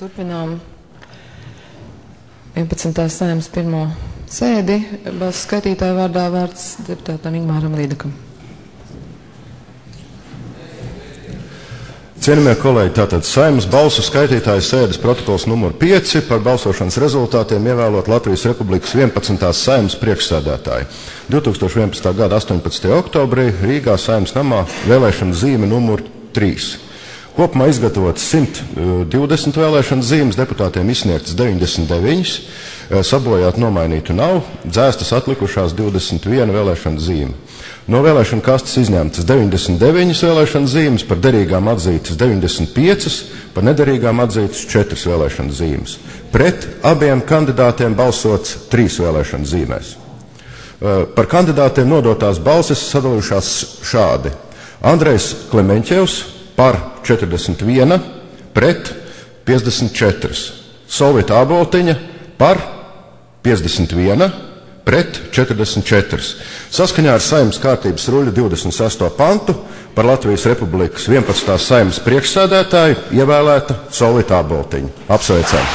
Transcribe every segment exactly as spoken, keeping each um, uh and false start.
Turpinām vienpadsmitās Saeimas pirmo sēdi. Balsu skaitītāju vārdā vārds deputātam Ingmāram Līdakam. Cienījamie kolēģi, tātad Saeimas balsu skaitītāju sēdes protokols numur pieci par balsošanas rezultātiem ievēlot Latvijas Republikas vienpadsmitās Saeimas priekšsēdētāju. divi tūkstoši vienpadsmitā gada astoņpadsmitajā oktobrī Rīgā Saeimas namā vēlēšana zīme numur trīs. Kopumā izgatavotas simt divdesmit vēlēšanas zīmes, deputātiem izsniegtas deviņdesmit deviņas, sabojāt nomainītu nav, dzēstas atlikušās divdesmit viena vēlēšana zīme. No vēlēšana kastes izņemtas deviņdesmit deviņas vēlēšana zīmes, par derīgām atzītas deviņdesmit piecas, par nederīgām atzītas četras vēlēšana zīmes. Pret abiem kandidātiem balsots trīs vēlēšana zīmēs. Par kandidātiem nodotās balsis sadalījušās šādi. Andrejs Klemeņķevs par četrdesmit viena, pret piecdesmit četras. Solvita Āboltiņa par piecdesmit viena, pret četrdesmit četras. Saskaņā ar Saeimas kārtības ruļu divdesmit sesto pantu par Latvijas Republikas vienpadsmitās Saeimas priekšsēdētāju ievēlēta Solvita Āboltiņa. Apsveicam!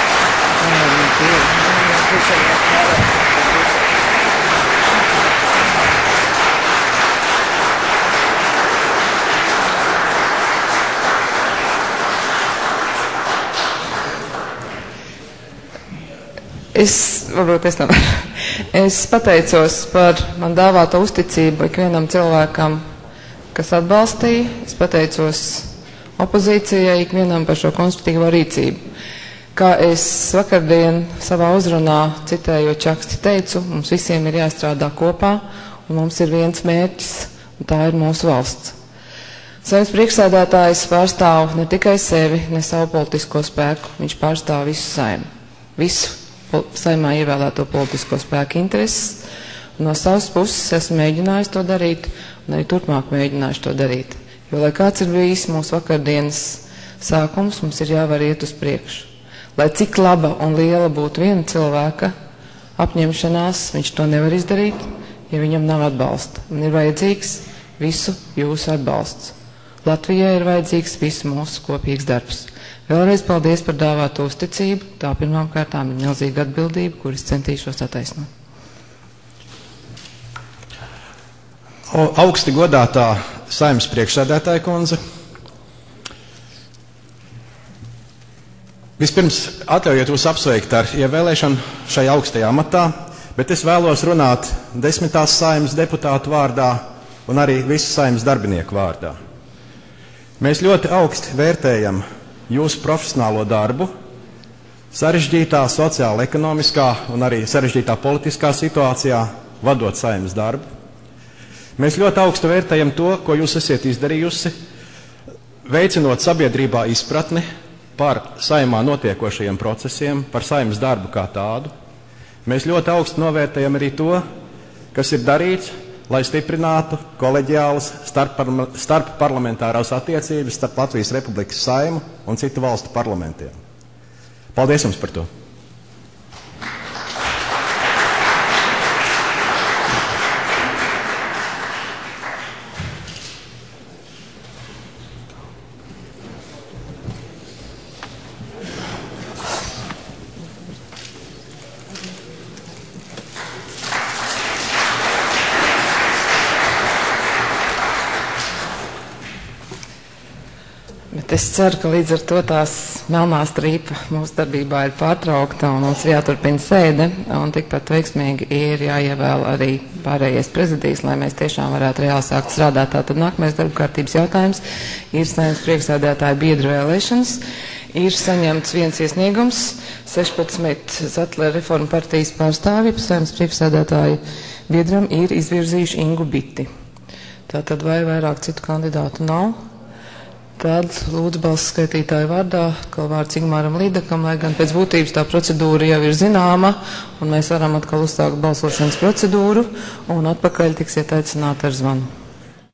Es, varbūt es, nav. es pateicos par man dāvāto uzticību ikvienam cilvēkam, kas atbalstīja. Es pateicos opozīcijai ikvienam par šo konstruktīvo rīcību. Kā es vakardien savā uzrunā citējot Čaksti teicu, mums visiem ir jāstrādā kopā, un mums ir viens mērķis, un tā ir mūsu valsts. Saeimas priekšsēdētājs pārstāv ne tikai sevi, ne savu politisko spēku, viņš pārstāv visu Saeimu. Visu. Saimā ievēlēto politisko spēku intereses, un no savas puses esmu mēģinājis to darīt, un arī turpmāk mēģināšu to darīt. Jo, lai kāds ir bijis mūsu vakardienas sākums, mums ir jāvar iet uz priekšu. Lai cik laba un liela būtu viena cilvēka apņemšanās, viņš to nevar izdarīt, ja viņam nav atbalsta. Un ir vajadzīgs visu jūsu atbalsts. Latvijai ir vajadzīgs visu mūsu kopīgs darbs. Vēlreiz paldies par dāvāto uzticību. Tā pirmām kārtām ir milzīga atbildība, kuras centīšos attaisnot. Augsti godātā Saeimas priekšsēdētāja kundze. Vispirms atļaujiet jūs apsveikt ar ievēlēšanu šajā augstajā amatā, bet es vēlos runāt desmitās Saeimas deputātu vārdā un arī visu Saeimas darbinieku vārdā. Mēs ļoti augsti vērtējam jūsu profesionālo darbu, sarežģītā sociāla, ekonomiskā un arī sarežģītā politiskā situācijā, vadot Saeimas darbu. Mēs ļoti augstu vērtējam to, ko jūs esat izdarījusi, veicinot sabiedrībā izpratni par Saeimā notiekošajiem procesiem, par Saeimas darbu kā tādu. Mēs ļoti augstu novērtējam arī to, kas ir darīts, lai stiprinātu koleģiālas starp parlamentārās attiecības starp Latvijas Republikas Saeimu un citu valstu parlamentiem. Paldies jums par to! Es ceru, ka līdz ar to tās melnā strīpa mūsu darbībā ir pārtraukta un mums ir jāturpina sēde, un tikpat veiksmīgi ir jāievēl arī pārējais prezidijs, lai mēs tiešām varētu reāli sākt strādāt. Tātad nākamais darba kārtības jautājums ir Saeimas priekšsēdētāja biedru vēlēšanas. Ir saņemts viens iesniegums, sešpadsmit Zatlera reforma partijas pārstāvji Saeimas priekšsēdētāja biedram ir izvirzījuši Ingu Biti. Tātad vai vairāk citu kandidātu nav? Tad lūdzu balsu skaitītāju vārdā, atkal vārds Ingmāram Līdakam, lai gan pēc būtības tā procedūra jau ir zināma, un mēs varam atkal uzsākt balsošanas procedūru, un atpakaļ tiksiet aicināti ar zvanu.